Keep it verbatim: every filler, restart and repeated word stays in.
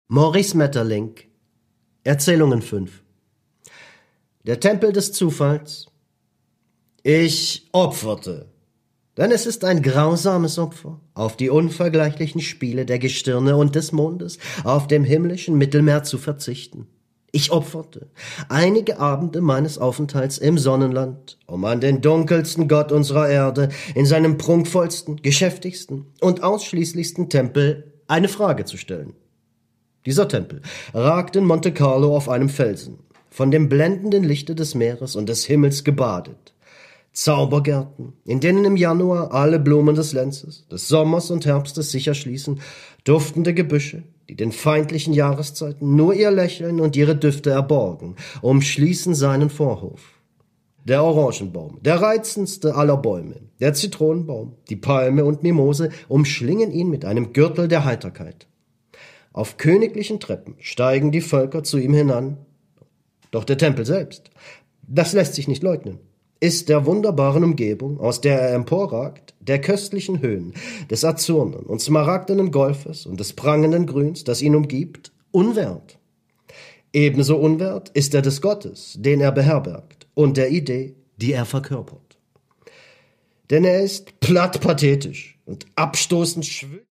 Maurice Maeterlinck. Erzählungen fünf. Der Tempel des Zufalls. Ich opferte, denn es ist ein grausames Opfer, auf die unvergleichlichen Spiele der Gestirne und des Mondes auf dem himmlischen Mittelmeer zu verzichten. Ich opferte einige Abende meines Aufenthalts im Sonnenland, um an den dunkelsten Gott unserer Erde in seinem prunkvollsten, geschäftigsten und ausschließlichsten Tempel eine Frage zu stellen. Dieser Tempel ragt in Monte Carlo auf einem Felsen, von dem blendenden Lichte des Meeres und des Himmels gebadet. Zaubergärten, in denen im Januar alle Blumen des Lenzes, des Sommers und Herbstes sich erschließen, duftende Gebüsche, die den feindlichen Jahreszeiten nur ihr Lächeln und ihre Düfte erborgen, umschließen seinen Vorhof. Der Orangenbaum, der reizendste aller Bäume, der Zitronenbaum, die Palme und Mimose umschlingen ihn mit einem Gürtel der Heiterkeit. Auf königlichen Treppen steigen die Völker zu ihm hinan. Doch der Tempel selbst, das lässt sich nicht leugnen, ist der wunderbaren Umgebung, aus der er emporragt, der köstlichen Höhen, des azurnen und smaragdenen Golfes und des prangenden Grüns, das ihn umgibt, unwert. Ebenso unwert ist er des Gottes, den er beherbergt, und der Idee, die er verkörpert. Denn er ist platt pathetisch und abstoßend schwül